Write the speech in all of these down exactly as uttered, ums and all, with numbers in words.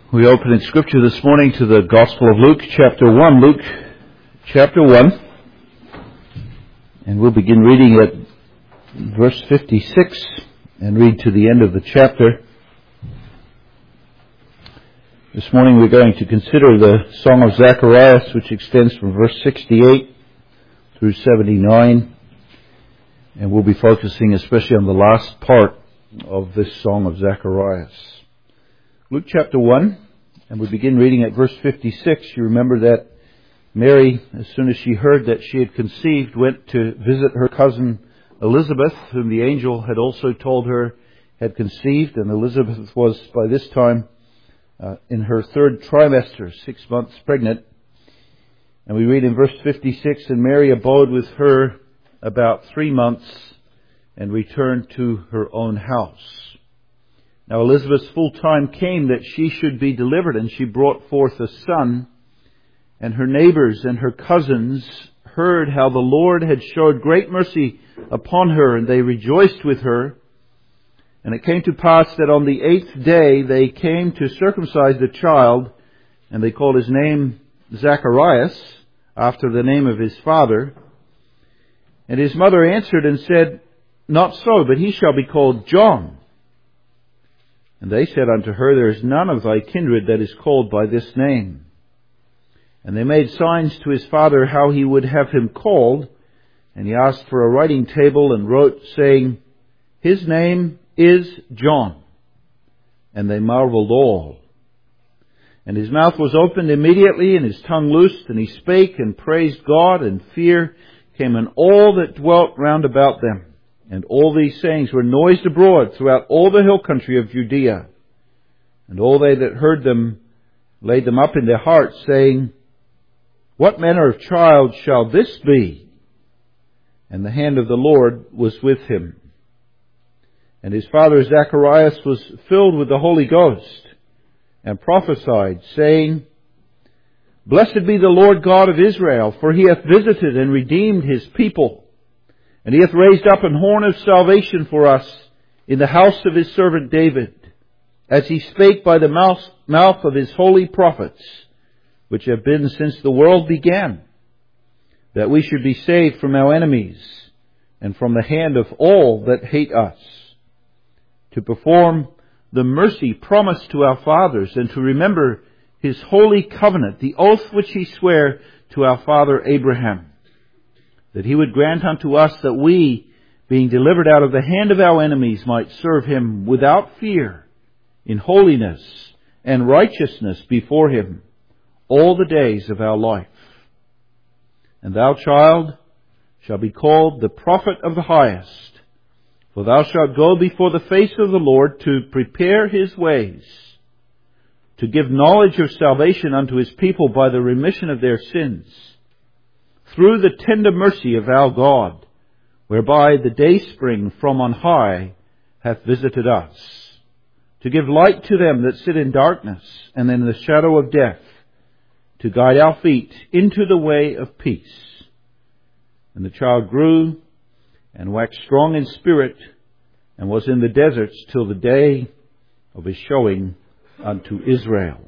We open in Scripture this morning to the Gospel of Luke, chapter one. Luke, chapter one. And we'll begin reading at verse fifty-six and read to the end of the chapter. This morning we're going to consider the Song of Zacharias, which extends from verse sixty-eight through seventy-nine. And we'll be focusing especially on the last part of this Song of Zacharias. Luke chapter one, and we begin reading at verse fifty-six. You remember that Mary, as soon as she heard that she had conceived, went to visit her cousin Elizabeth, whom the angel had also told her had conceived. And Elizabeth was by this time uh, in her third trimester, six months pregnant. And we read in verse fifty-six, and Mary abode with her about three months and returned to her own house. Now Elizabeth's full time came that she should be delivered, and she brought forth a son. And her neighbors and her cousins heard how the Lord had showed great mercy upon her, and they rejoiced with her. And it came to pass that on the eighth day they came to circumcise the child, and they called his name Zacharias, after the name of his father. And his mother answered and said, Not so, but he shall be called John. And they said unto her, There is none of thy kindred that is called by this name. And they made signs to his father how he would have him called. And he asked for a writing table and wrote, saying, His name is John. And they marveled all. And his mouth was opened immediately, and his tongue loosed, and he spake and praised God, and fear came on all that dwelt round about them. And all these sayings were noised abroad throughout all the hill country of Judea. And all they that heard them laid them up in their hearts, saying, What manner of child shall this be? And the hand of the Lord was with him. And his father Zacharias was filled with the Holy Ghost, and prophesied, saying, Blessed be the Lord God of Israel, for he hath visited and redeemed his people. And he hath raised up an horn of salvation for us in the house of his servant David, as he spake by the mouth, mouth of his holy prophets, which have been since the world began, that we should be saved from our enemies and from the hand of all that hate us, to perform the mercy promised to our fathers, and to remember his holy covenant, the oath which he sware to our father Abraham, that he would grant unto us that we, being delivered out of the hand of our enemies, might serve him without fear, in holiness and righteousness before him, all the days of our life. And thou, child, shalt be called the prophet of the highest, for thou shalt go before the face of the Lord to prepare his ways, to give knowledge of salvation unto his people by the remission of their sins, through the tender mercy of our God, whereby the dayspring from on high hath visited us, to give light to them that sit in darkness and in the shadow of death, to guide our feet into the way of peace. And the child grew and waxed strong in spirit, and was in the deserts till the day of his showing unto Israel.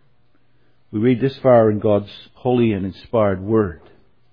We read this far in God's holy and inspired word.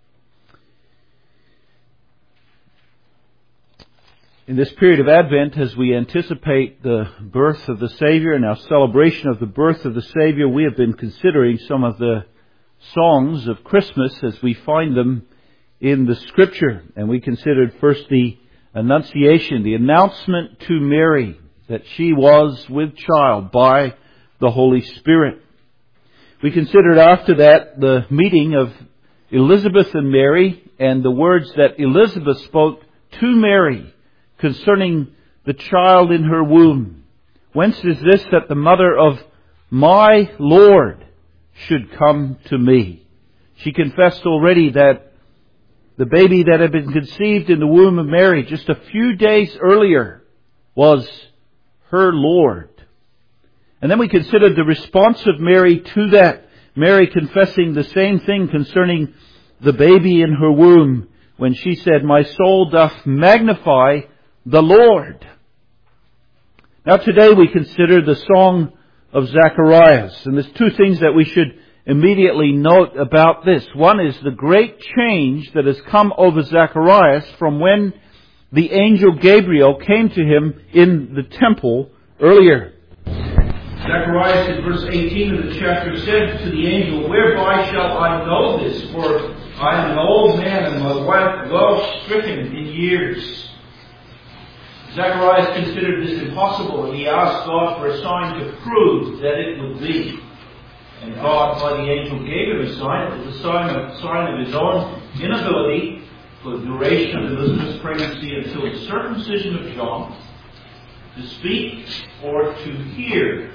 In this period of Advent, as we anticipate the birth of the Savior and our celebration of the birth of the Savior, we have been considering some of the songs of Christmas as we find them in the Scripture. And we considered first the Annunciation, the announcement to Mary that she was with child by the Holy Spirit. We considered after that the meeting of Elizabeth and Mary, and the words that Elizabeth spoke to Mary concerning the child in her womb. Whence is this that the mother of my Lord should come to me? She confessed already that the baby that had been conceived in the womb of Mary just a few days earlier was her Lord. And then we considered the response of Mary to that. Mary confessing the same thing concerning the baby in her womb, when she said, My soul doth magnify the Lord. Now today we consider the song of Zacharias. And there's two things that we should immediately note about this. One is the great change that has come over Zacharias from when the angel Gabriel came to him in the temple earlier. Zacharias in verse eighteen of the chapter said to the angel, "Whereby shall I know this? For I am an old man and my wife well stricken in years." Zacharias considered this impossible, and he asked God for a sign to prove that it would be. And God, by the angel, gave him a sign. It was a sign of, sign of his own inability for the duration of Elizabeth's pregnancy until the circumcision of John, to speak or to hear.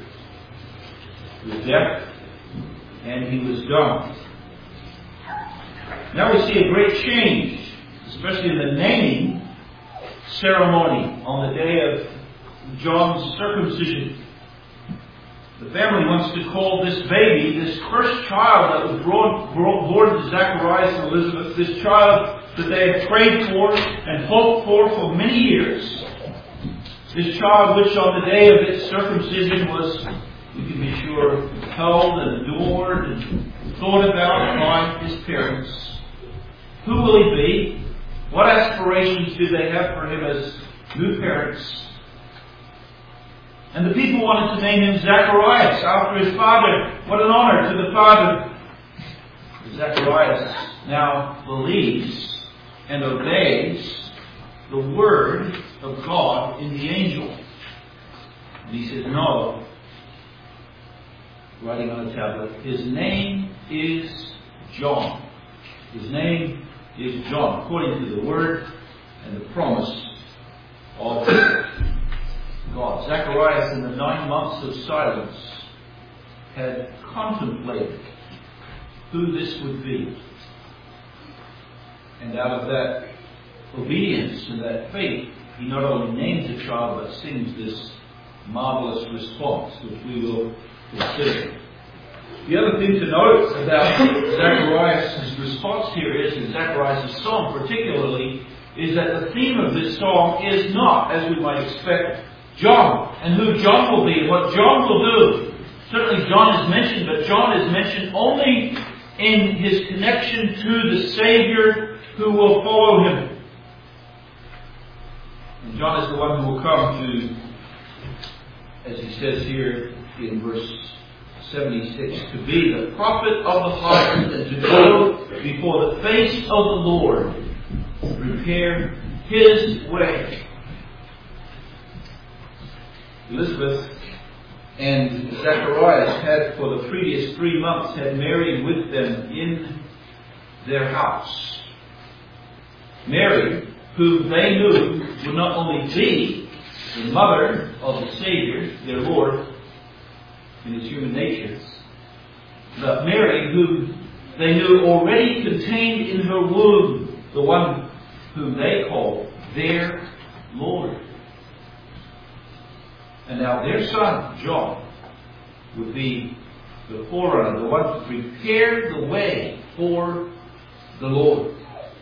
He was deaf, and he was dumb. Now we see a great change, especially in the naming ceremony on the day of John's circumcision. The family wants to call this baby, this first child that was born, born to Zacharias and Elizabeth, this child that they had prayed for and hoped for for many years. This child which on the day of its circumcision was, we can be sure, held and adored and thought about by his parents. Who will he be? What aspirations do they have for him as new parents? And the people wanted to name him Zacharias after his father. What an honor to the father. Zacharias now believes and obeys the word of God in the angel. And he says, no, writing on a tablet, his name is John. His name is John, according to the word and the promise of God. Zacharias, in the nine months of silence, had contemplated who this would be. And out of that obedience and that faith, he not only names the child, but sings this marvelous response, which we will consider. The other thing to note about Zacharias' response here is, in Zacharias' song particularly, is that the theme of this song is not, as we might expect, John, and who John will be, and what John will do. Certainly John is mentioned, but John is mentioned only in his connection to the Savior who will follow him. And John is the one who will come to, as he says here in verse seventy-six, to be the prophet of the highest, and to go before the face of the Lord, prepare his way. Elizabeth and Zacharias had, for the previous three months, had Mary with them in their house. Mary, who they knew would not only be the mother of the Savior, their Lord, in his human nature, but Mary, who they knew already contained in her womb the one whom they called their Lord. And now their son, John, would be the forerunner, the one to prepare the way for the Lord.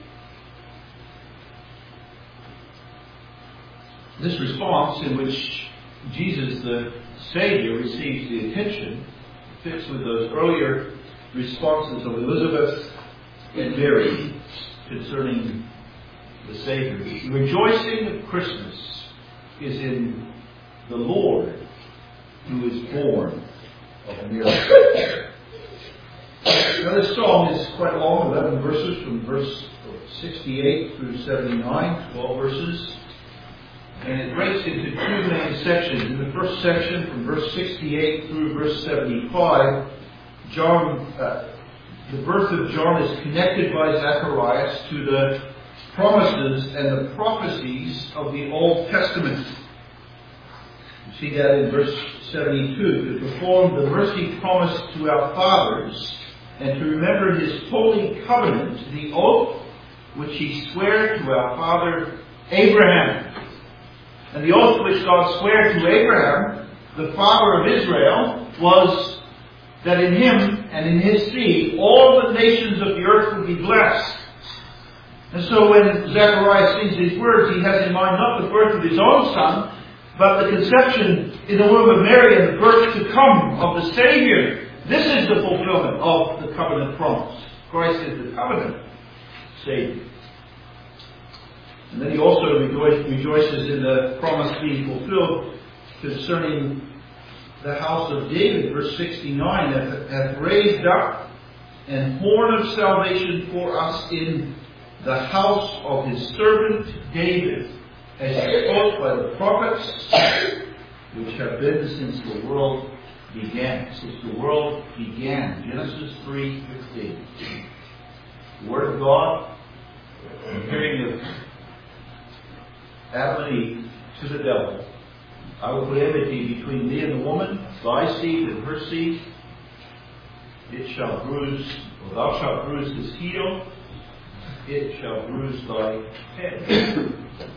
This response, in which Jesus, the Savior, receives the attention, fits with those earlier responses of Elizabeth and Mary concerning the Savior. The rejoicing of Christmas is in the Lord who is born of Mary. Now this song is quite long, eleven verses, from verse sixty-eight through seventy-nine, twelve verses. And it breaks into two main sections. In the first section, from verse sixty-eight through verse seventy-five, John, uh, the birth of John is connected by Zacharias to the promises and the prophecies of the Old Testament. You see that in verse seventy-two, to perform the mercy promised to our fathers, and to remember his holy covenant, the oath which he sware to our father Abraham. And the oath which God sware to Abraham, the father of Israel, was that in him and in his seed all the nations of the earth would be blessed. And so when Zechariah sings these words, he has in mind not the birth of his own son, but the conception in the womb of Mary and the birth to come of the Savior. This is the fulfillment of the covenant promise. Christ is the covenant Savior. And then he also rejoice, rejoices in the promise being fulfilled concerning the house of David, verse sixty-nine, that hath raised up an horn of salvation for us in the house of his servant David, as he spoke by the prophets, which have been since the world began. Since the world began. Genesis three fifteen. The Word of God, comparing of Adam and Eve to the devil. I will put enmity between thee and the woman, thy seed and her seed. It shall bruise, or thou shalt bruise his heel, it shall bruise thy head.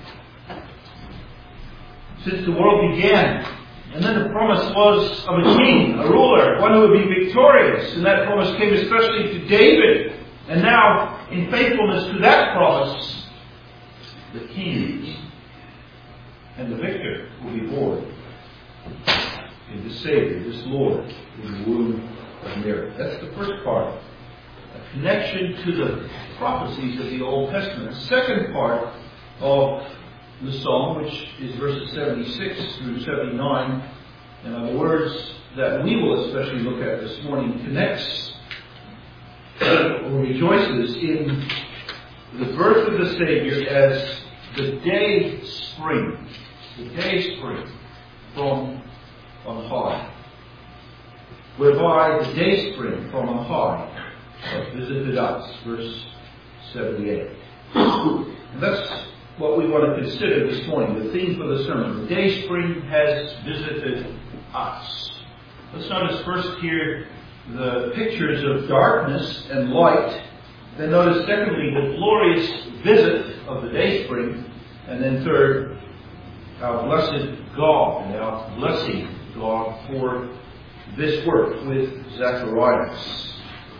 Since the world began, and then the promise was of a king, a ruler, one who would be victorious, and that promise came especially to David. And now, in faithfulness to that promise, the king and the victor will be born in the Savior, this Lord, in the womb of Mary. That's the first part. A connection to the prophecies of the Old Testament. The second part of the psalm, which is verses seventy-six through seventy-nine, and are the words that we will especially look at this morning, connects or rejoices in the birth of the Savior as the day spring. The day spring from on high. Whereby the day spring from on high has visited us. Verse seventy-eight. And that's what we want to consider this morning, the theme for the sermon. The day spring has visited us. Let's notice first here the pictures of darkness and light. Then notice secondly the glorious visit of the day spring. And then third, our blessed God and our blessing God for this work with Zacharias.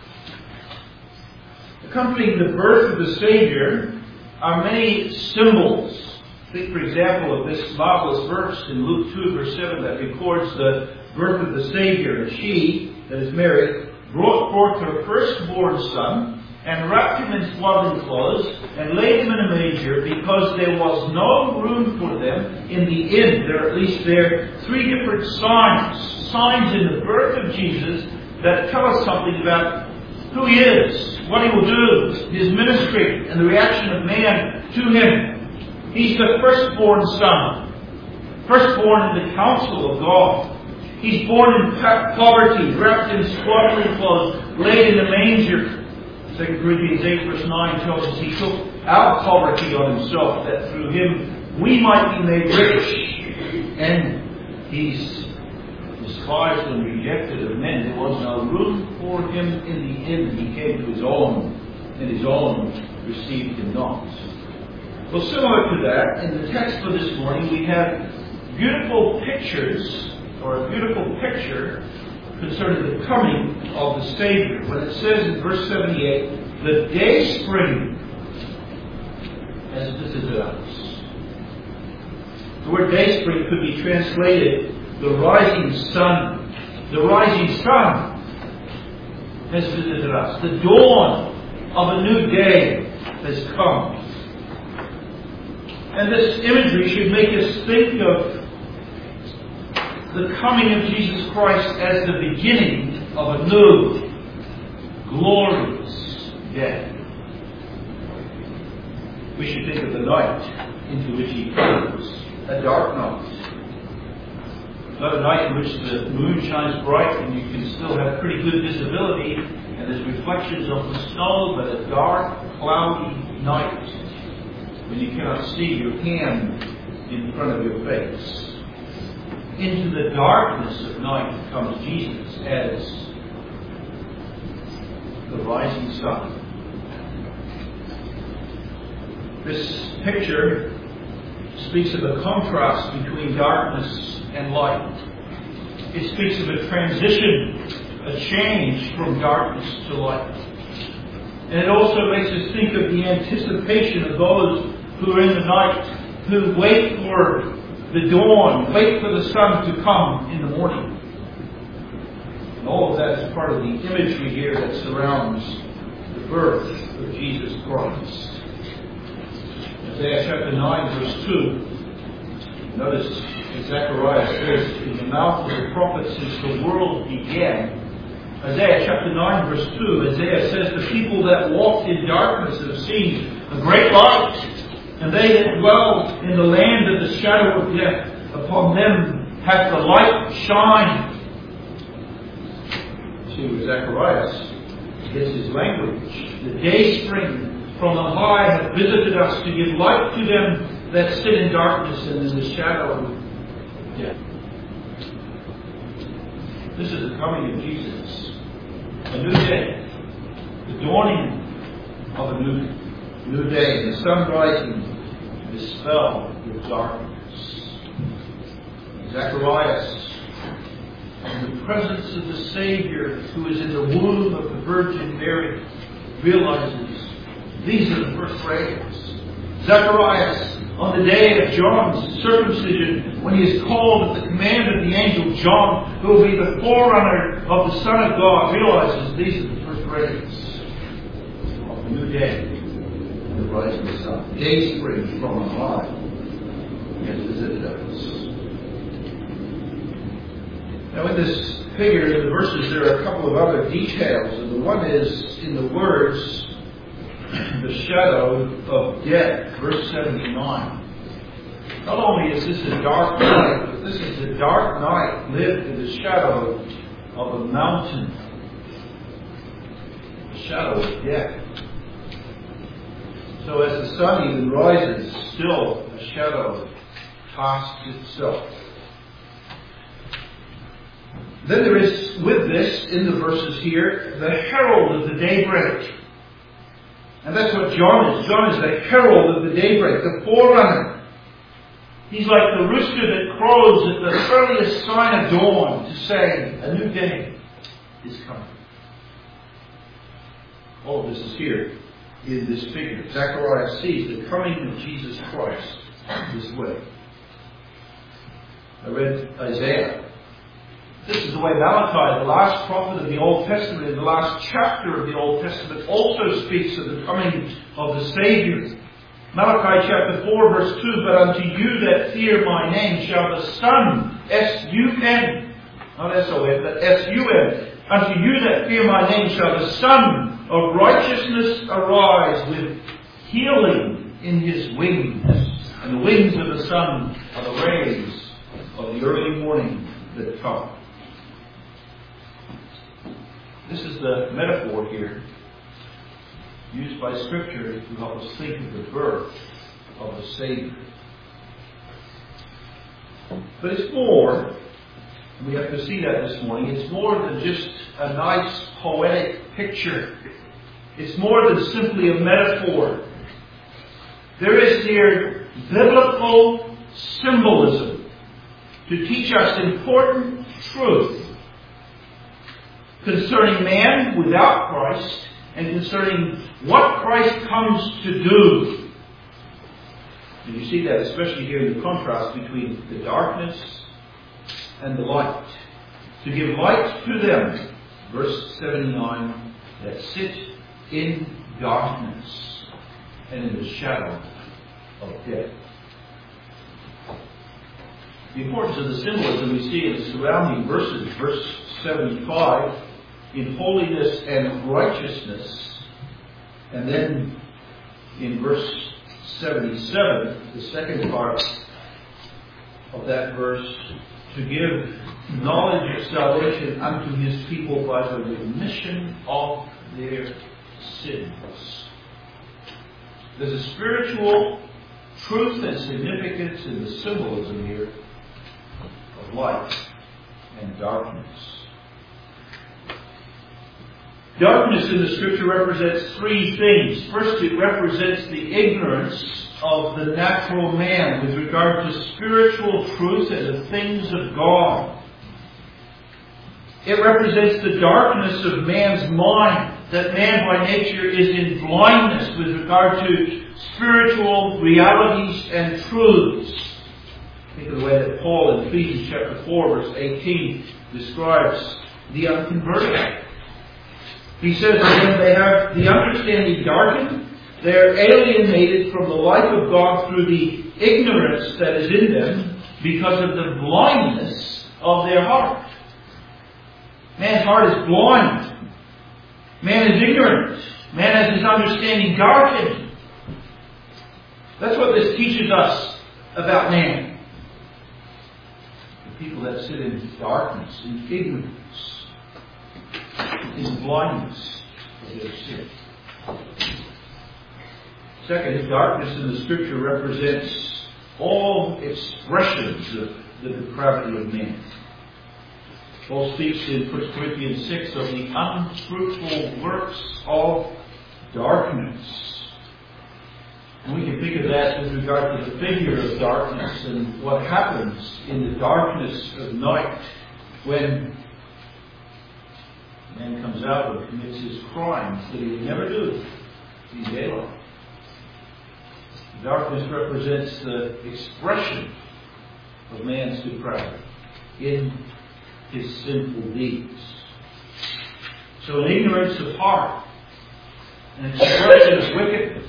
Accompanying the birth of the Savior are many symbols. Think, for example, of this marvelous verse in Luke two, verse seven, that records the birth of the Savior. And she, that is Mary, brought forth her firstborn son, and wrapped him in swaddling clothes, and laid him in a manger, because there was no room for them in the inn. There are at least there three different signs, signs in the birth of Jesus that tell us something about who he is, what he will do, his ministry, and the reaction of man to him. He's the firstborn son, firstborn in the counsel of God. He's born in poverty, wrapped in swaddling clothes, laid in a manger. Second Corinthians eight verse nine tells us he took our poverty on himself, that through him we might be made rich. And he's despised and rejected of men. There was no room for him in the inn. He came to his own, and his own received him not. Well, similar to that, in the text for this morning, we have beautiful pictures, or a beautiful picture concerning the coming of the Savior. When it says in verse seventy-eight, the day spring has visited us. The word day spring could be translated the rising sun. The rising sun has visited us. The dawn of a new day has come. And this imagery should make us think of the coming of Jesus Christ as the beginning of a new, glorious day. We should think of the night into which he comes, a dark night. Not a night in which the moon shines bright and you can still have pretty good visibility and there's reflections of the snow, but a dark, cloudy night when you cannot see your hand in front of your face. Into the darkness of night comes Jesus as the rising sun. This picture speaks of a contrast between darkness and light. It speaks of a transition, a change from darkness to light. And it also makes us think of the anticipation of those who are in the night, who wait for the dawn, wait for the sun to come in the morning. And all of that is part of the imagery here that surrounds the birth of Jesus Christ. Isaiah chapter nine, verse two. Notice Zechariah says, in the mouth of the prophet since the world began. Isaiah chapter nine, verse two. Isaiah says, the people that walked in darkness have seen a great light, and they that dwell in the land of the shadow of death, upon them hath the light shined. See where Zacharias gets his language. The day spring from on high hath visited us to give light to them that sit in darkness and in the shadow of death. This is the coming of Jesus. A new day. The dawning of a new, new day. The sun rising to dispel the darkness. Zacharias, in the presence of the Savior who is in the womb of the Virgin Mary, realizes these are the first rays. Zacharias, on the day of John's circumcision, when he is called at the command of the angel John, who will be the forerunner of the Son of God, realizes these are the first rays of the new day, the rising sun. Day spring from on high has visited us. Now, in this figure, in the verses, there are a couple of other details, and the one is in the words, the shadow of death, verse seventy-nine. Not only is this a dark night, but this is a dark night lived in the shadow of a mountain. The shadow of death. So as the sun even rises, still a shadow casts itself. Then there is, with this, in the verses here, the herald of the daybreak. And that's what John is. John is the herald of the daybreak, the forerunner. He's like the rooster that crows at the earliest sign of dawn to say, a new day is coming. All of this is here in this figure. Zechariah sees the coming of Jesus Christ this way. I read Isaiah. This is the way Malachi, the last prophet of the Old Testament, in the last chapter of the Old Testament, also speaks of the coming of the Savior. Malachi chapter four, verse two, but unto you that fear my name shall the Son, S U N, not S O N, but S U N, unto you that fear my name shall the Son of righteousness arise with healing in his wings. And the wings of the Son are the rays of the early morning that come. This is the metaphor here used by Scripture to help us think of the birth of the Savior. But it's more, and we have to see that this morning, it's more than just a nice poetic picture. It's more than simply a metaphor. There is here biblical symbolism to teach us important truth concerning man without Christ and concerning what Christ comes to do. And you see that especially here in the contrast between the darkness and the light. To give light to them, verse seventy-nine, that sit in darkness and in the shadow of death. The importance of the symbolism we see in the surrounding verses, verse seventy-five, in holiness and righteousness, and then in verse seventy-seven, the second part of that verse, to give knowledge of salvation unto his people by the remission of their sins. There's a spiritual truth and significance in the symbolism here of light and darkness. Darkness in the Scripture represents three things. First, it represents the ignorance of the natural man with regard to spiritual truth and the things of God. It represents the darkness of man's mind, that man by nature is in blindness with regard to spiritual realities and truths. Think of the way that Paul in Ephesians chapter four, verse eighteen, describes the unconverted. He says that when they have the understanding darkened, they are alienated from the life of God through the ignorance that is in them because of the blindness of their heart. Man's heart is blind. Man is ignorant. Man has his understanding darkened. That's what this teaches us about man. The people that sit in darkness, in ignorance, in blindness of their sin. Second, darkness in the Scripture represents all expressions of the depravity of man. Paul speaks in First Corinthians six of the unfruitful works of darkness. And we can think of that with regard to the figure of darkness and what happens in the darkness of night when man comes out and commits his crimes that he would never do in daylight. Darkness represents the expression of man's depravity in his sinful deeds. So an ignorance of heart, an expression of wickedness.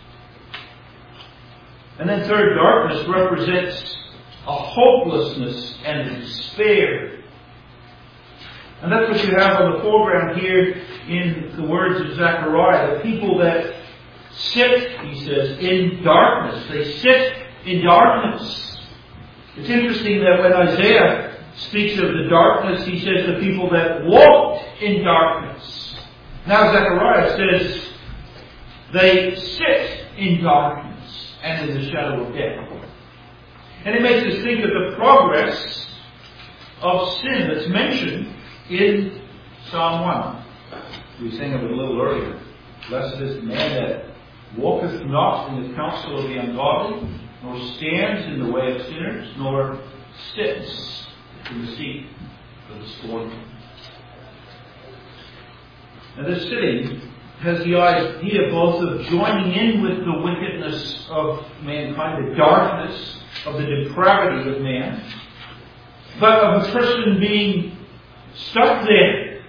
And then third, darkness represents a hopelessness and a despair. And that's what you have on the foreground here in the words of Zechariah. The people that sit, he says, in darkness. They sit in darkness. It's interesting that when Isaiah speaks of the darkness, he says the people that walked in darkness. Now Zechariah says they sit in darkness and in the shadow of death. And it makes us think of the progress of sin that's mentioned in Psalm one. We sang of it a little earlier. Blessed is the man that walketh not in the counsel of the ungodly, nor stands in the way of sinners, nor sits in the seat of the scornful. Now this sitting has the idea both of joining in with the wickedness of mankind, the darkness of the depravity of man, but of a person being stuck there,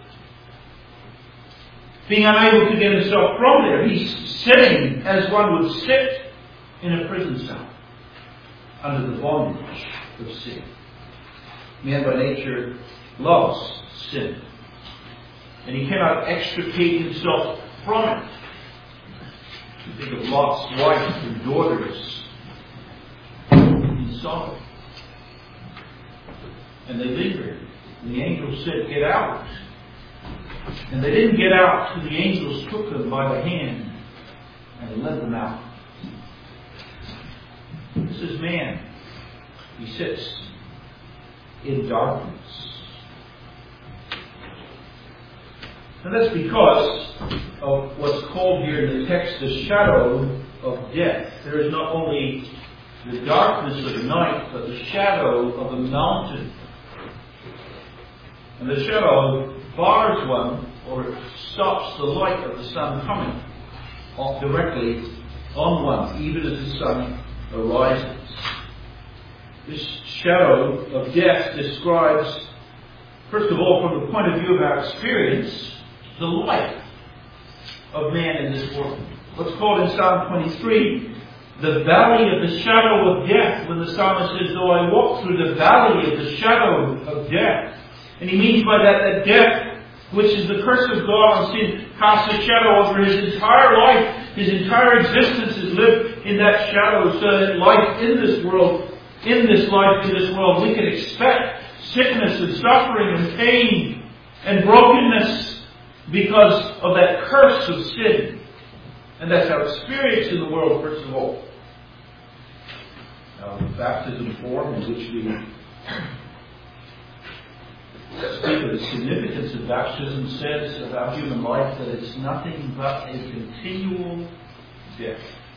being unable to get himself from there. He's sitting as one would sit in a prison cell under the bondage of sin. Man by nature loves sin, and he cannot extricate himself from it. You think of Lot's wife and daughters in Sodom, and they lingered. And the angels said, "Get out." And they didn't get out till the angels took them by the hand and led them out. This is man. He sits in darkness. And that's because of what's called here in the text the shadow of death. There is not only the darkness of the night, but the shadow of a mountain. And the shadow bars one, or it stops the light of the sun coming off directly on one, even as the sun arises. This shadow of death describes, first of all, from the point of view of our experience, the life of man in this world. What's called in Psalm twenty-three, the valley of the shadow of death, when the psalmist says, "Though I walk through the valley of the shadow of death." And he means by that that death, which is the curse of God on sin, casts a shadow over his entire life. His entire existence is lived in that shadow, so that life in this world, in this life, in this world, we can expect sickness and suffering and pain and brokenness because of that curse of sin. And that's our experience in the world, first of all. Now, the baptism form in which we speak of the significance of baptism says about human life that it's nothing but a continual death.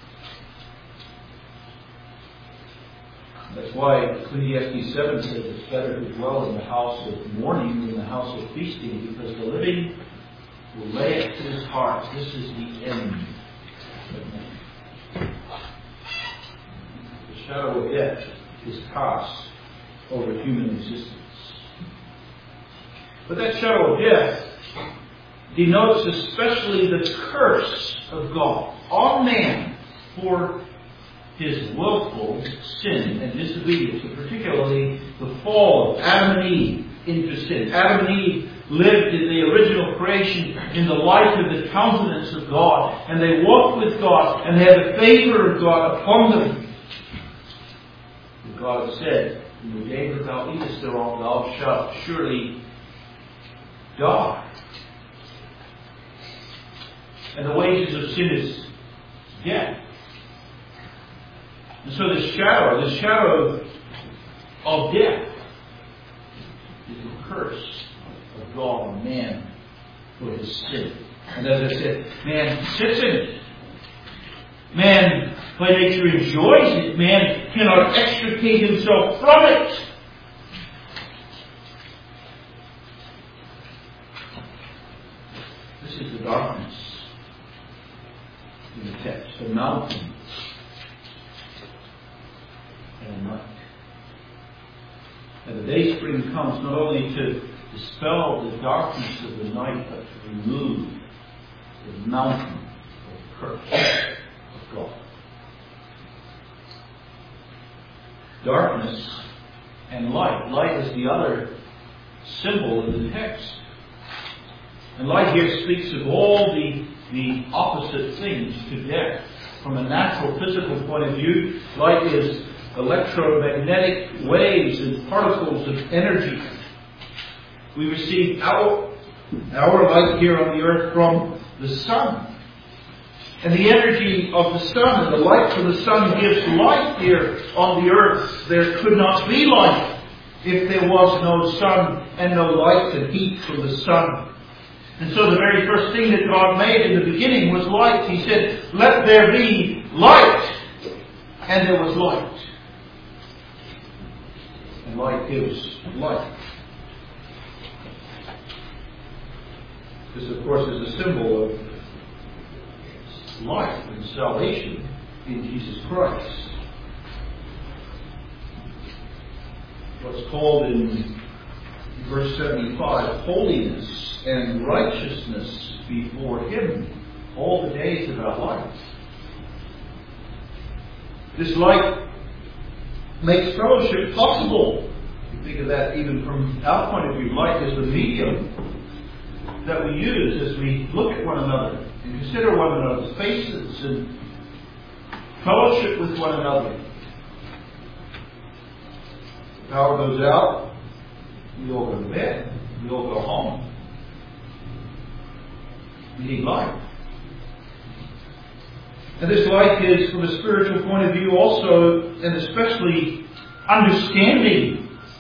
That's why Ecclesiastes seven says it's better to dwell in the house of mourning than the house of feasting, because the living will lay it to his heart. This is the end of man. The shadow of death is cast over human existence. But that shadow of death denotes especially the curse of God on man for his willful sin and disobedience, and particularly the fall of Adam and Eve into sin. Adam and Eve lived in the original creation in the light of the countenance of God, and they walked with God, and they had the favor of God upon them. And God said, "In the day that thou eatest thereof, thou shalt surely die." And the wages of sin is death. And so this shadow, this shadow of death, is the curse of God on man for his sin. And as I said, man sits in it. Man, by nature, enjoys it. Man cannot extricate himself from it. This is the darkness in the text. The mountain and the night. And the day spring comes not only to dispel the darkness of the night, but to remove the mountain of curse of God. Darkness and light. Light is the other symbol in the text. And light here speaks of all the, the opposite things to death. From a natural, physical point of view, light is electromagnetic waves and particles of energy. We receive our, our light here on the earth from the sun. And the energy of the sun and the light from the sun gives light here on the earth. There could not be light if there was no sun and no light and heat from the sun. And so the very first thing that God made in the beginning was light. He said, "Let there be light." And there was light. And light gives light. This, of course, is a symbol of life and salvation in Jesus Christ. What's called in verse seventy-five, holiness and righteousness before Him all the days of our life. This light makes fellowship possible. You think of that even from our point of view. Light is the medium that we use as we look at one another and consider one another's faces and fellowship with one another. The power goes out, we all go to bed, we all go home. We need light. And this light is, from a spiritual point of view, also and especially understanding.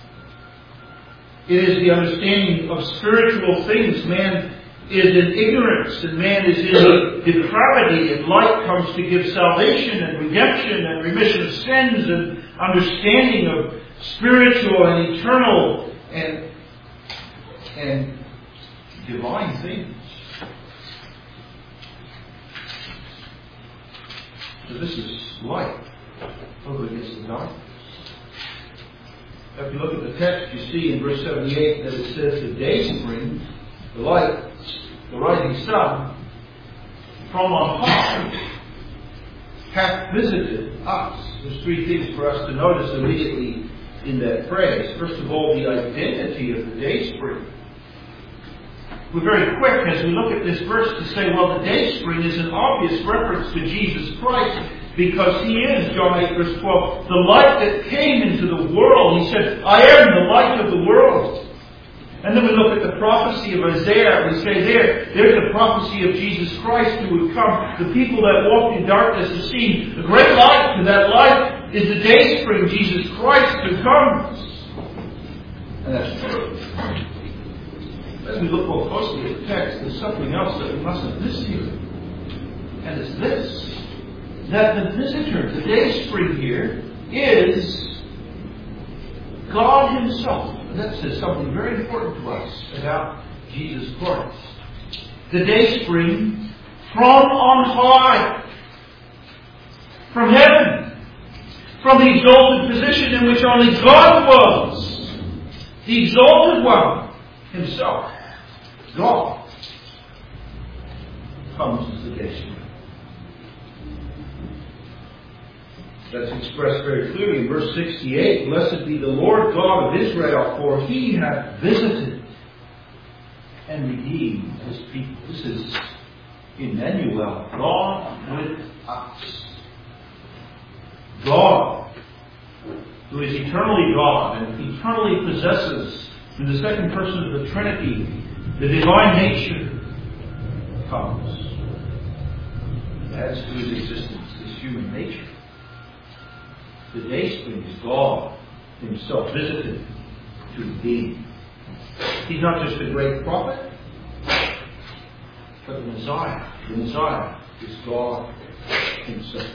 It is the understanding of spiritual things. Man is in ignorance and man is in depravity, and light comes to give salvation and redemption and remission of sins and understanding of spiritual and eternal and, and divine things. So this is light over against the darkness. If you look at the text, you see in verse seventy-eight that it says the day spring, the light, the rising sun, from on high, hath visited us. There's three things for us to notice immediately in that phrase. First of all, the identity of the day spring. We're very quick as we look at this verse to say, well, the day spring is an obvious reference to Jesus Christ, because He is, John eight verse twelve, the light that came into the world. He said, I am the light of the world. And then we look at the prophecy of Isaiah. We say there, there's the prophecy of Jesus Christ who would come. The people that walked in darkness have seen the great light, and that light is the day spring, Jesus Christ, who comes. And that's true. As we look more closely at the text, there's something else that we mustn't miss here. And it's this. That the visitor, the day spring here, is God Himself. And that says something very important to us about Jesus Christ. The day spring from on high. From heaven. from the exalted position in which only God was. The exalted one himself, God, comes as the day spring. That's expressed very clearly in verse sixty-eight. Blessed be the Lord God of Israel, for he hath visited and redeemed his people. This is Emmanuel, God with us. God, who is eternally God and eternally possesses, in the second person of the Trinity, the divine nature, comes. Adds to his existence this human nature. The dayspring is God himself visited to redeem. He's not just a great prophet, but the Messiah. The Messiah is God himself.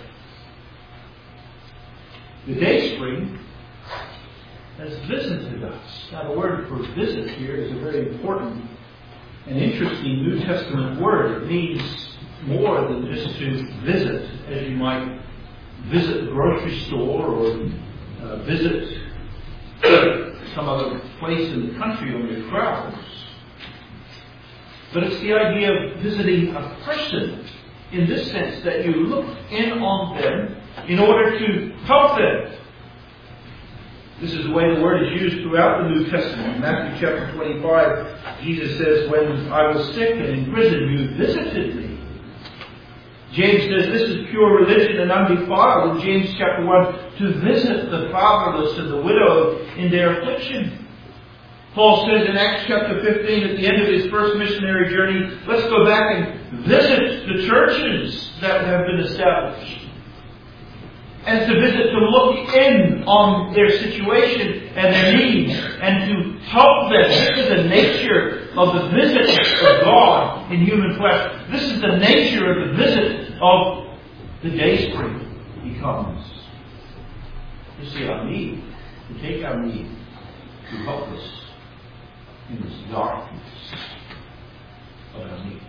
The dayspring has visited us. Now, the word for visit here is a very important and interesting New Testament word. It means more than just to visit, as you might visit the grocery store or uh, visit some other place in the country on your travels. But it's the idea of visiting a person in this sense that you look in on them in order to help them. This is the way the word is used throughout the New Testament. In Matthew chapter twenty-five, Jesus says, when I was sick and in prison, you visited me. James says this is pure religion and undefiled in James chapter one, to visit the fatherless and the widow in their affliction. Paul says in Acts chapter fifteen, at the end of his first missionary journey, let's go back and visit the churches that have been established. And to visit, to look in on their situation and their needs, and to help them. This is the nature of the visit of God in human flesh. This is the nature of the visit of the dayspring. He comes to see our need, to take our need, to help us in this darkness of our need.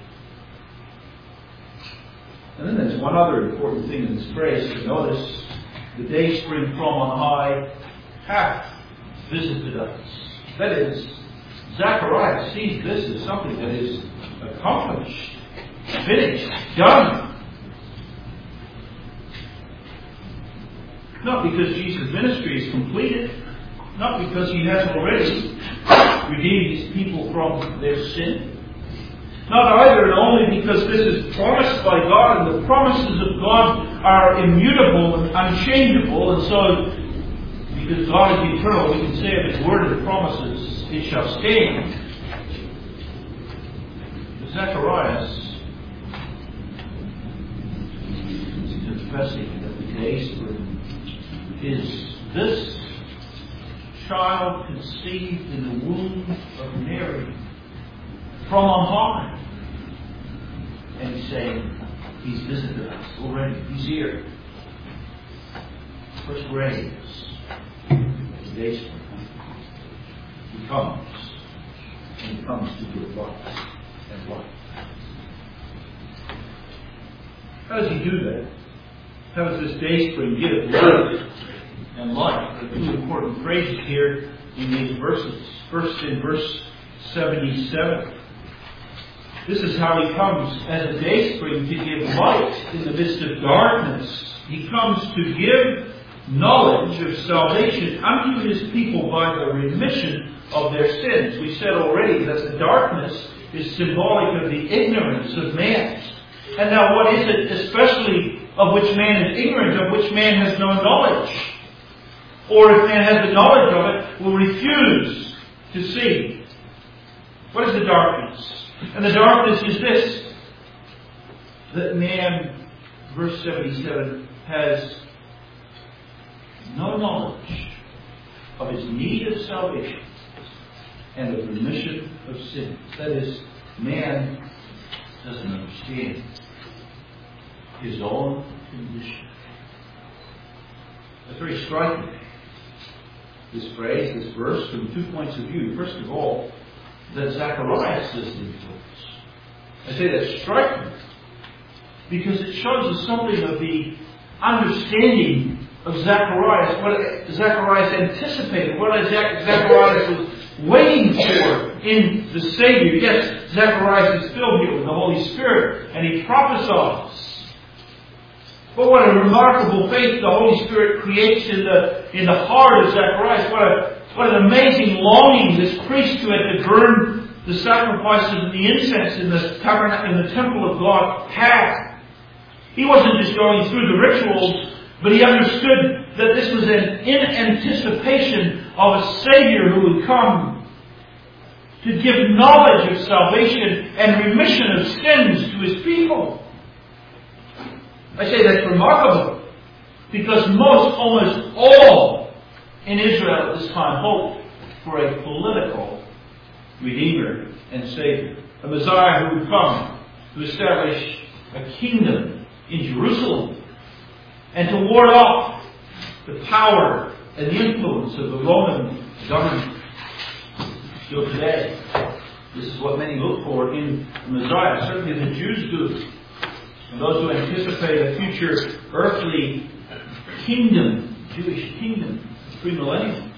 And then there's one other important thing in this phrase to notice. The dayspring from on high hath visited us. That is, Zechariah sees this as something that is accomplished, finished, done. Not because Jesus' ministry is completed, not because he has already redeemed his people from their sin. Not either and only because this is promised by God, and the promises of God are immutable and unchangeable, and so because God is eternal, we can say of his word and promises, it shall stand. Zacharias is confessing that the dayspring is this child conceived in the womb of Mary from on high. And he's saying, he's visited us already. He's here. First rays of the dayspring. He comes. And he comes to give life and life. How does he do that? How does this dayspring give life and life? The two important phrases here in these verses. First in verse seventy-seven. This is how he comes as a dayspring to give light in the midst of darkness. He comes to give knowledge of salvation unto his people by the remission of their sins. We said already that the darkness is symbolic of the ignorance of man. And now what is it especially of which man is ignorant, of which man has no knowledge? Or if man has the knowledge of it, will refuse to see. What is the darkness? And the darkness is this, that man, verse seventy-seven, has no knowledge of his need of salvation and of remission of sins. That is, man doesn't understand his own condition. That's very striking. This phrase, this verse, from two points of view. First of all, that Zacharias is influence. I say that's striking because it shows us something of the understanding of Zacharias, what Zacharias anticipated, what Zacharias was waiting for in the Savior. Yes, Zacharias is filled here with the Holy Spirit, and he prophesies. But what a remarkable faith the Holy Spirit creates in the in the heart of Zacharias. What a what an amazing longing this priest who had to burn the sacrifices and the incense in the tabernacle, in the temple of God, had. He wasn't just going through the rituals, but he understood that this was an in anticipation of a Savior who would come to give knowledge of salvation and remission of sins to His people. I say that's remarkable because most, almost all in Israel at this time hoped for a political Redeemer and Savior. A Messiah who would come to establish a kingdom in Jerusalem and to ward off the power and the influence of the Roman government. Still today, this is what many look for in the Messiah. Certainly the Jews do. And those who anticipate a future earthly kingdom, Jewish kingdom, three millenniums.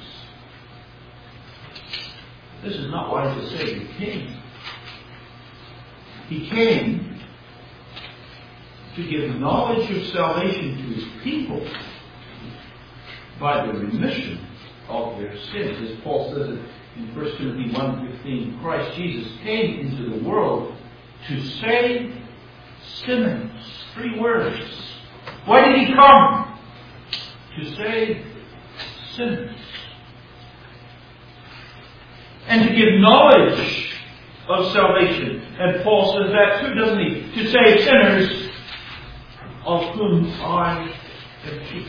This is not why the Savior came. He came to give knowledge of salvation to His people by the remission of their sins. As Paul says it in First Timothy one fifteen, Christ Jesus came into the world to save sinners. Three words. Why did He come? To save sinners. And to give knowledge of salvation. And Paul says that too, doesn't he? To save sinners, of whom I am chief.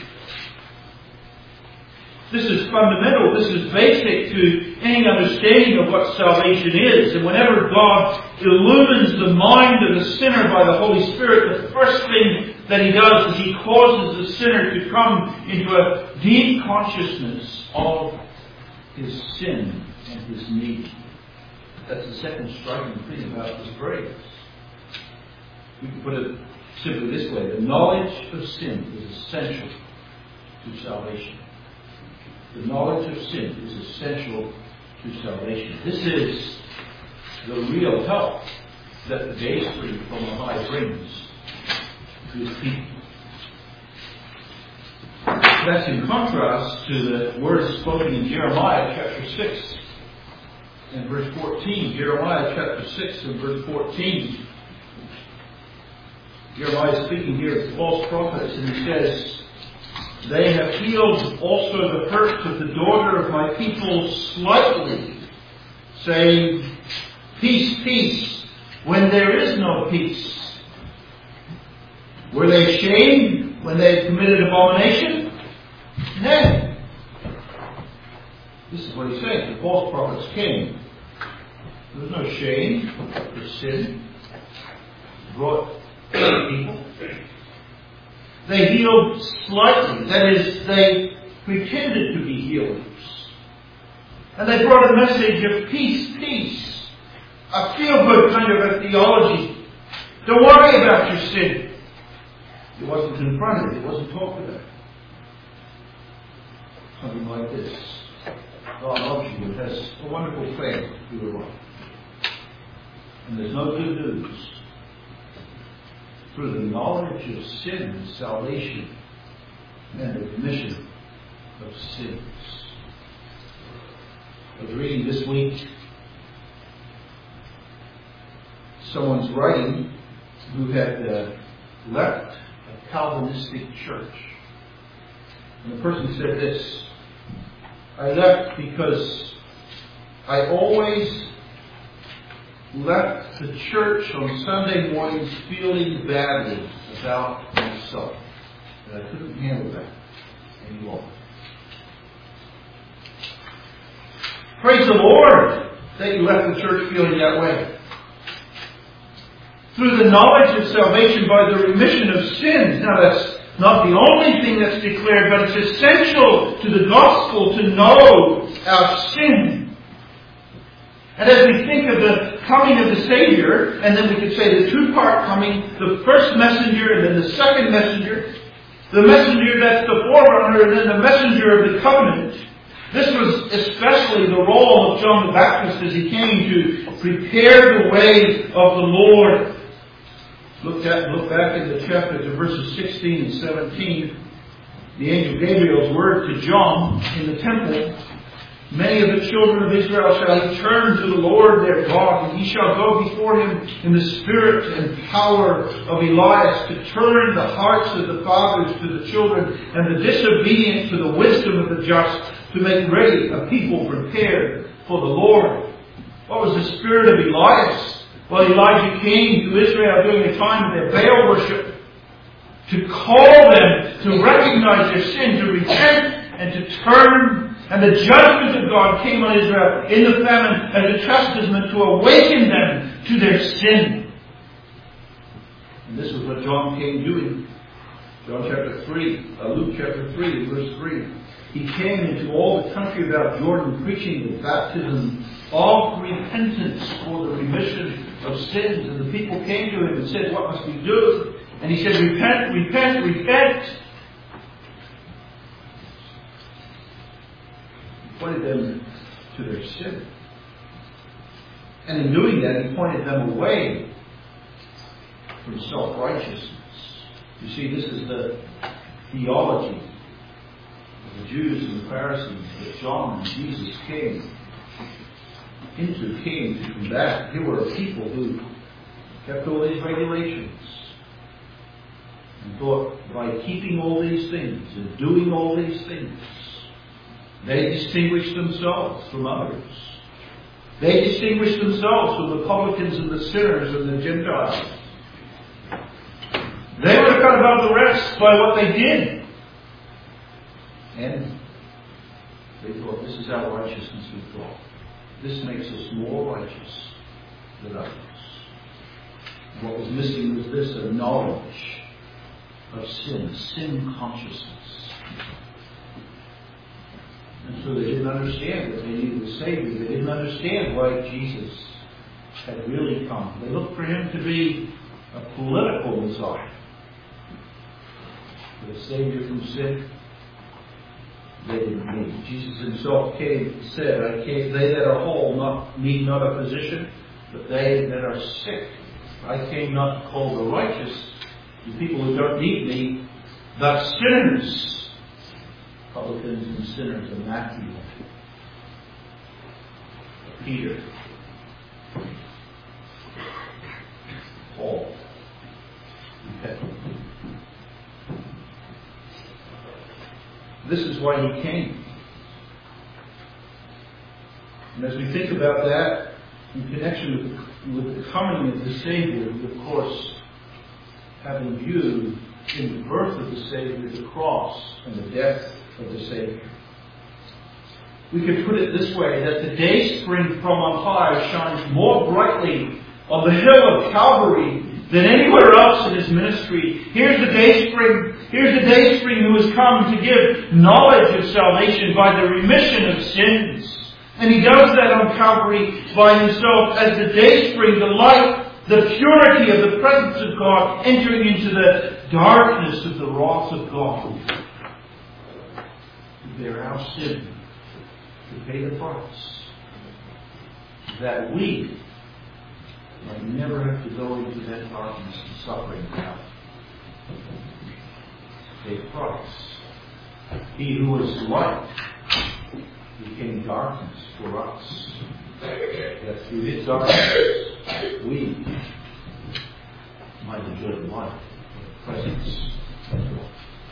This is fundamental. This is basic to any understanding of what salvation is. And whenever God illumines the mind of the sinner by the Holy Spirit, the first thing that He does is He causes the sinner to come into a deep consciousness of his sin and his need. That's the second striking thing about this phrase. We can put it simply this way. The knowledge of sin is essential to salvation. The knowledge of sin is essential to salvation. This is the real help that the day spring from on high brings to His people. That's in contrast to the words spoken in Jeremiah chapter six and verse fourteen. Jeremiah chapter six and verse fourteen. Jeremiah is speaking here of false prophets, and he says, "They have healed also the hurt of the daughter of my people slightly, saying, peace, peace, when there is no peace. Were they ashamed when they had committed abomination? Nay." This is what he's saying. The false prophets came. There was no shame for sin brought to people. They healed slightly. That is, they pretended to be healers. And they brought a message of peace, peace. A feel-good kind of a theology. Don't worry about your sin. It wasn't confronted. It wasn't talked about. Something like this. God loves you and has a wonderful plan for your life. And there's no good news. Through the knowledge of sin and salvation and the remission of sins. I was reading this week someone's writing who had uh, left a Calvinistic church. And the person said this: "I left because I always left the church on Sunday mornings feeling badly about myself. And I couldn't handle that any longer." Praise the Lord that you left the church feeling that way. Through the knowledge of salvation by the remission of sins. Now that's not the only thing that's declared, but it's essential to the gospel to know our sin. And as we think of the coming of the Savior, and then we could say the two-part coming, the first messenger and then the second messenger, the messenger that's the forerunner, and then the messenger of the covenant. This was especially the role of John the Baptist as he came to prepare the way of the Lord. Look, at, look back in the chapter to verses sixteen and seventeen. The angel Gabriel's word to John in the temple. Many of the children of Israel shall he turn to the Lord their God, and he shall go before him in the spirit and power of Elias, to turn the hearts of the fathers to the children, and the disobedient to the wisdom of the just, to make ready a people prepared for the Lord. What was the spirit of Elias? Well, Elijah came to Israel during the time of their Baal worship to call them to recognize their sin, to repent and to turn. And the judgment of God came on Israel in the famine as a chastisement to awaken them to their sin. And this is what John came doing. John chapter three, uh, Luke chapter three, verse three. He came into all the country about Jordan, preaching the baptism of repentance for the remission of sins. And the people came to him and said, "What must we do?" And he said, "Repent, repent, repent." He pointed them to their sin. And in doing that, he pointed them away from self-righteousness. You see, this is the theology of the Jews and the Pharisees that John and Jesus came into, came to combat. Here were a people who kept all these regulations and thought by keeping all these things and doing all these things, they distinguished themselves from others. They distinguished themselves from the publicans and the sinners and the Gentiles. They were cut above the rest by what they did. And they thought, this is our righteousness with God. This makes us more righteous than others. What was missing was this, a knowledge of sin, sin consciousness. And so they didn't understand that they needed a Savior. They didn't understand why Jesus had really come. They looked for him to be a political Messiah. But a Savior from sin, they didn't need. Jesus himself came, said, I came, they that are whole not, need not a physician, but they that are sick. I came not to call the righteous, the people who don't need me, but sinners. Publicans and sinners in Matthew, Peter, Paul, repent. This is why he came. And as we think about that in connection with, with the coming of the Savior, we of course have in view in the birth of the Savior the cross and the death of the Savior. We could put it this way, that the day spring from on high shines more brightly on the hill of Calvary than anywhere else in his ministry. Here's the day spring. Here's the day spring who has come to give knowledge of salvation by the remission of sins. And he does that on Calvary by himself as the day spring, the light, the purity of the presence of God entering into the darkness of the wrath of God. To bear our sin, to pay the price, that we might never have to go into that darkness and suffering now. Pay the price. He who was light became darkness for us, that through his darkness we might enjoy the light of the presence of God.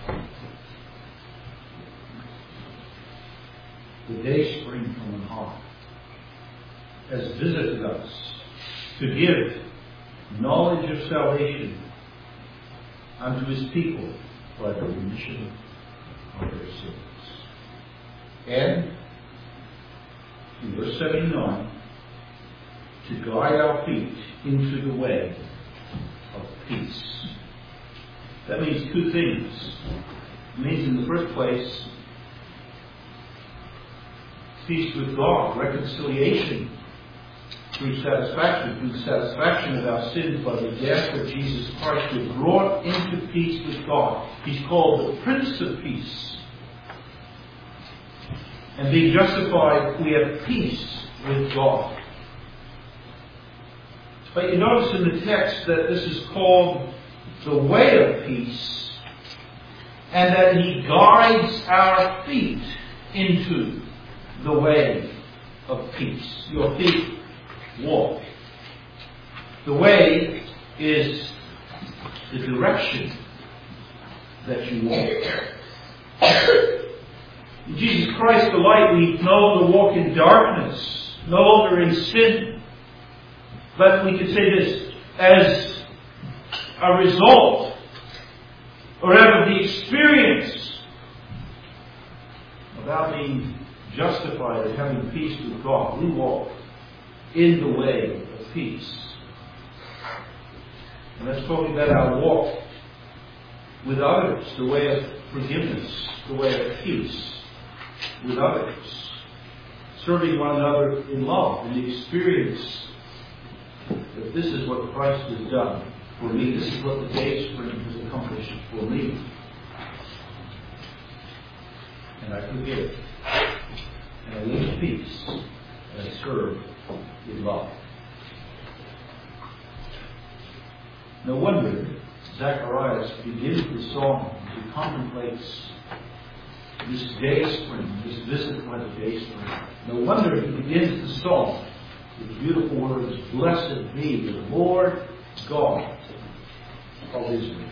The day spring from on high has visited us to give knowledge of salvation unto his people by the remission of their sins. And in verse seventy-nine, to guide our feet into the way of peace. That means two things. It means in the first place, peace with God, reconciliation through satisfaction, through the satisfaction of our sins by the death of Jesus Christ, we're brought into peace with God. He's called the Prince of Peace. And being justified, we have peace with God. But you notice in the text that this is called the way of peace, and that He guides our feet into the way of peace. Your feet walk. The way is the direction that you walk. In Jesus Christ the light, we no longer walk in darkness, no longer in sin. But we could say this, as a result, or out of the experience of our being justified and having peace with God, we walk in the way of peace. And that's talking about our walk with others, the way of forgiveness, the way of peace with others, serving one another in love, in the experience that this is what Christ has done for me, this is what the day spring has accomplished for me. And I forgive, and I live in peace, and I serve in love. No wonder Zacharias begins the song as he contemplates this day spring, this visit by the day spring. No wonder he begins the song with the beautiful words, "Blessed be the Lord God of Israel."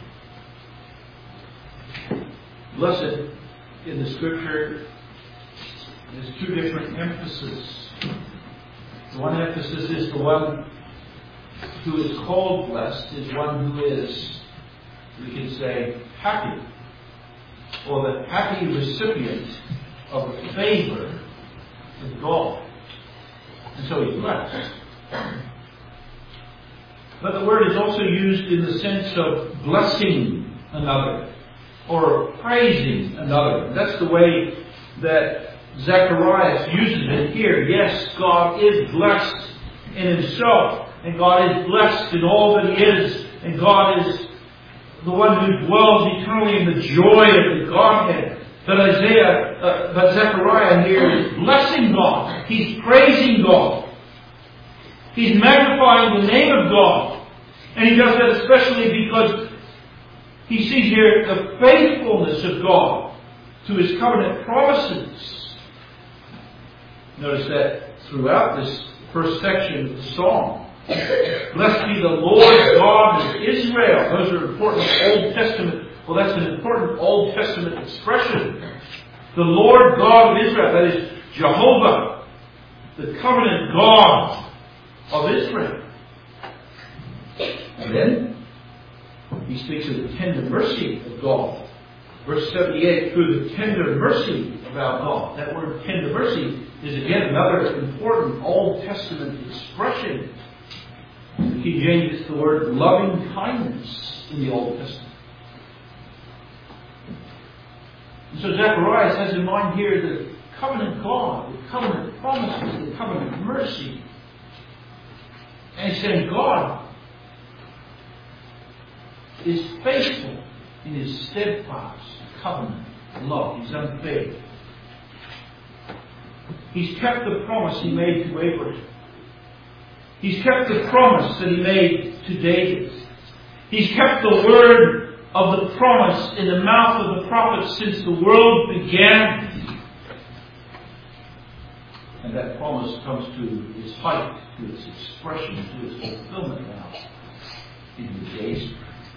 Blessed in the Scripture, there's two different emphases. One emphasis is the one who is called blessed is one who is, we can say, happy, or the happy recipient of the favor of God. And so he's blessed. But the word is also used in the sense of blessing another or praising another. And that's the way that Zacharias uses it here. Yes, God is blessed in Himself, and God is blessed in all that He is, and God is the one who dwells eternally in the joy of the Godhead. But Isaiah, uh, but Zechariah here is blessing God. He's praising God. He's magnifying the name of God. And he does that especially because he sees here the faithfulness of God to His covenant promises. Notice that throughout this first section of the psalm. Blessed be the Lord God of Israel. Those are important Old Testament. Well, that's an important Old Testament expression. The Lord God of Israel. That is Jehovah, the covenant God of Israel. And then he speaks of the tender mercy of God. Verse seventy-eight, through the tender mercy of our God. That word tender mercy is again another important Old Testament expression. In the King James, it's the word loving kindness in the Old Testament. And so Zacharias has in mind here the covenant God, the covenant promises, the covenant mercy. And he's saying God is faithful in His steadfast covenant love. He's unfailing. He's kept the promise He made to Abraham. He's kept the promise that He made to David. He's kept the word of the promise in the mouth of the prophets since the world began. And that promise comes to its height, to its expression, to its fulfillment now in the days.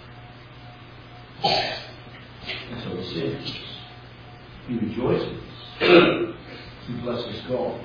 And so He sings. He rejoices. He blesses God.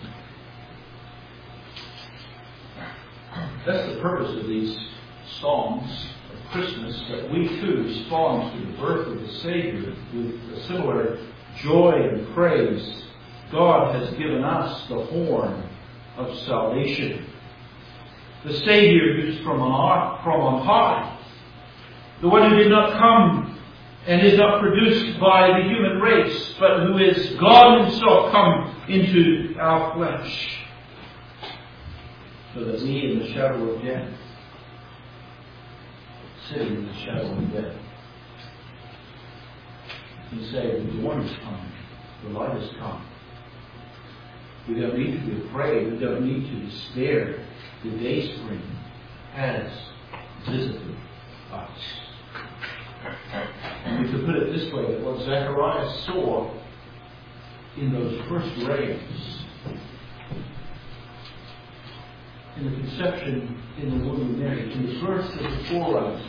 That's the purpose of these songs of Christmas, that we too respond to the birth of the Savior with a similar joy and praise. God has given us the horn of salvation. The Savior who's from on, from on high. The one who did not come and is not produced by the human race, but who is God Himself come into our flesh. so that we in the shadow of death, sitting in the shadow of death, can say, the dawn has come, the light has come. We don't need to be afraid, we don't need to despair. The day spring has visited us. And we could put it this way, that what Zacharias saw in those first rays, in the conception in the womb of Mary, in the birth of the forerunners,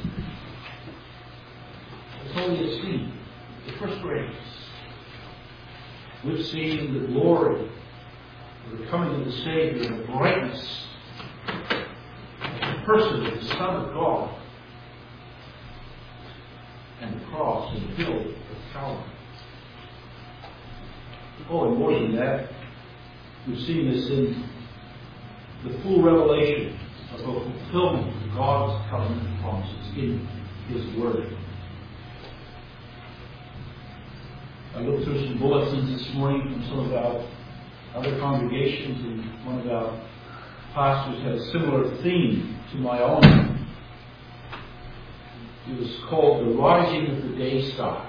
it's only a seed, the first rays. We've seen the glory of the coming of the Savior and the brightness of the person of the Son of God and the cross and the hill of Calvary. Oh, and more than that, we've seen this in the full revelation of the fulfillment of God's covenant promises in His Word. I looked through some bulletins this morning from some of our other congregations, and one of our pastors had a similar theme to my own. It was called The Rising of the Day Star.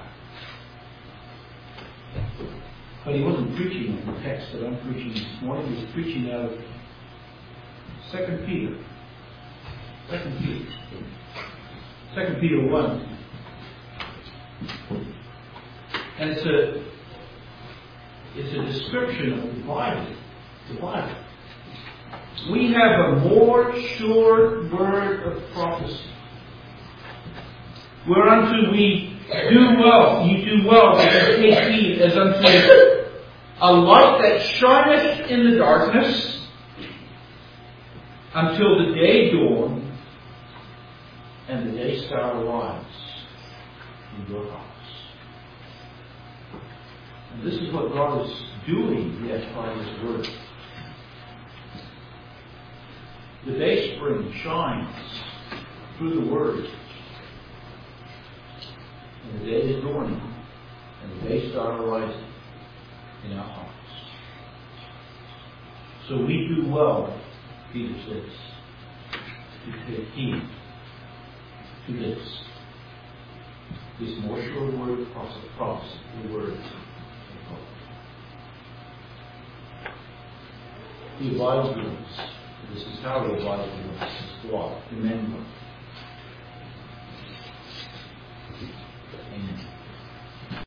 But he wasn't preaching on the text that I'm preaching this morning. He was preaching out of Second Peter. Second Peter. Second Peter one. And it's a it's a description of the Bible. The Bible. We have a more sure word of prophecy, whereunto we do well, you do well to take heed as unto a light that shineth in the darkness until the day dawn and the day star arise in your hearts. And this is what God is doing, yes, by His Word. The day spring shines through the Word. And the day is dawning, and the day star arising in our hearts. So we do well, Peter says, to take heed to this. This more sure word of prophecy, the word of God. He abides with us. This is how He abides with us. This is what? Remember.